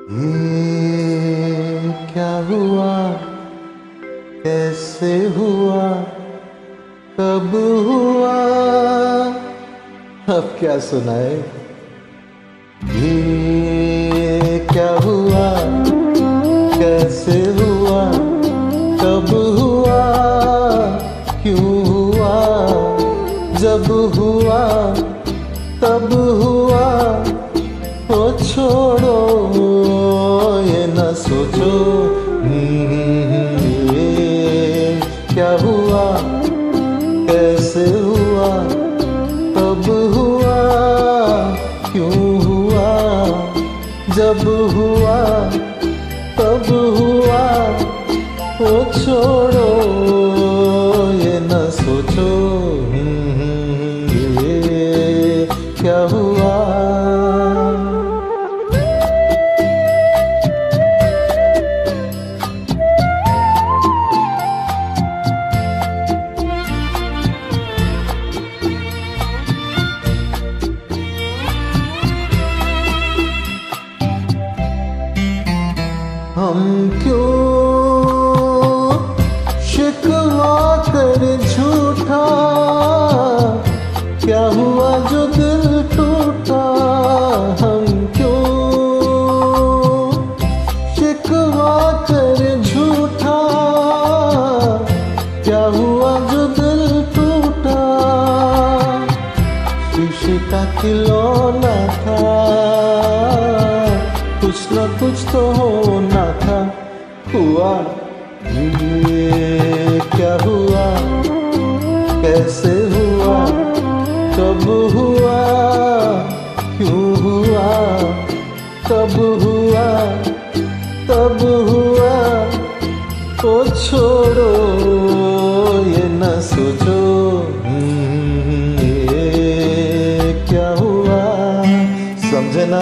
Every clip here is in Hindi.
ये क्या हुआ, कैसे हुआ, कब हुआ, अब क्या सुनाए। ये क्या हुआ, कैसे हुआ, कब हुआ, क्यों हुआ, जब हुआ तब हुआ। ओ छोड़ो ये न सोचो, ये क्या हुआ, कैसे हुआ, कब हुआ, क्यों हुआ, जब हुआ तब हुआ। ओ छोड़ो ये न सोचो, ये क्या हुआ। हम क्यों शिकवा कर झूठा, क्या हुआ जो दिल टूटा। हम क्यों शिकवा कर झूठा, क्या हुआ जो दिल टूटा। शीशे का खिलौना था, कुछ न कुछ तो होना था। हुआ ये क्या हुआ, कैसे हुआ, कब हुआ, क्यों हुआ, कब हुआ तब हुआ। ओ छोड़ो ये न सोचो, ये क्या हुआ। समझे ना।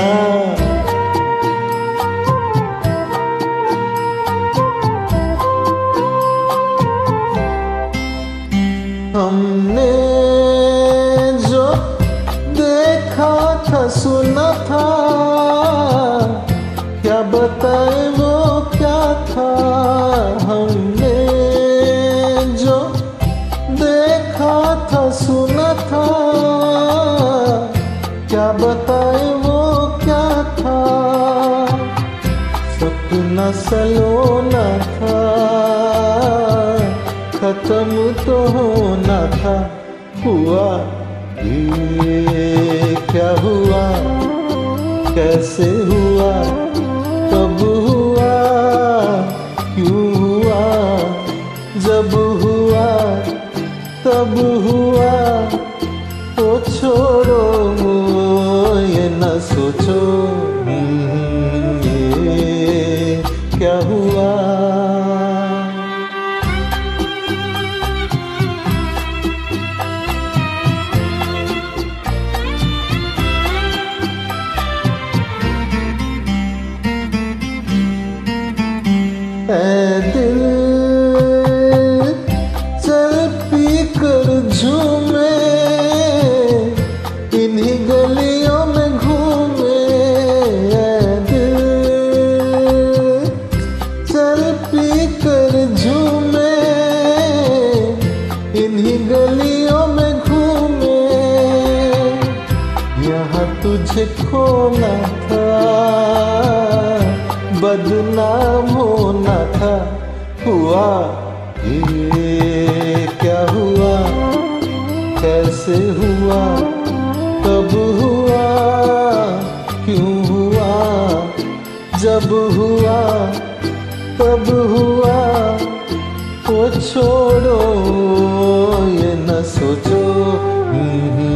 हमने जो देखा था सुना था, क्या बताए वो क्या था। हमने जो देखा था सुना था, क्या बताए वो क्या था। सपना सलोना था, खत्म तो होना था। हुआ ये क्या हुआ, कैसे हुआ, कब हुआ, क्यों हुआ, जब हुआ तब हुआ। ओ छोड़ो ये न सोचो, ये क्या हुआ। ऐ दिल चल पी कर झूमे, इन्हीं गलियों में घूमे। ऐ दिल चल पी कर झूमे, इन्हीं गलियों में घूमे। यहाँ तुझे खोना था, बदनाम होना था। हुआ ये क्या हुआ, कैसे हुआ, कब हुआ, क्यों हुआ, जब हुआ तब हुआ। ओ छोड़ो ये न सोचो,